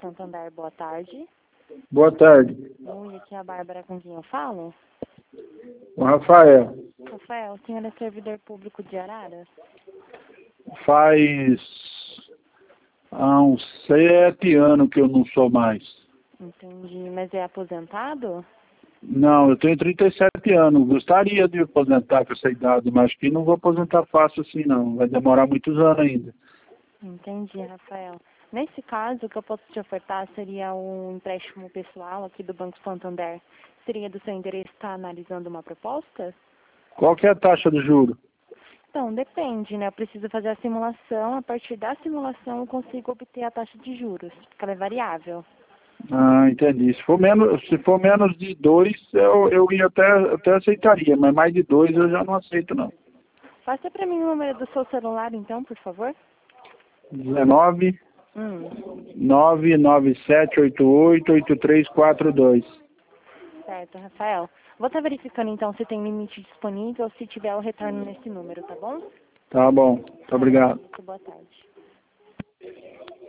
Santander, boa tarde. Boa tarde. Oi, aqui é a Bárbara, com quem eu falo. O Rafael. Rafael, o senhor é servidor público de Araras? Faz há uns 7 anos que eu não sou mais. Entendi, mas é aposentado? Não, eu tenho 37 anos. Gostaria de aposentar com essa idade, mas que não vou aposentar fácil assim não. Vai demorar muitos anos ainda. Entendi, Rafael. Nesse caso, o que eu posso te ofertar seria um empréstimo pessoal aqui do Banco Santander. Seria do seu interesse estar analisando uma proposta? Qual que é a taxa de juro? Então, depende, né? Eu preciso fazer a simulação. A partir da simulação, eu consigo obter a taxa de juros, porque ela é variável. Ah, entendi. Se for menos de 2, eu ia até aceitaria, mas mais de 2 eu já não aceito não. Passa para mim o número do seu celular, então, por favor. 19 Hum. 997888342. Certo, Rafael. Vou estar verificando, então, se tem limite disponível. Se tiver, eu retorno nesse número, tá bom? Tá bom. Muito obrigado. Boa tarde.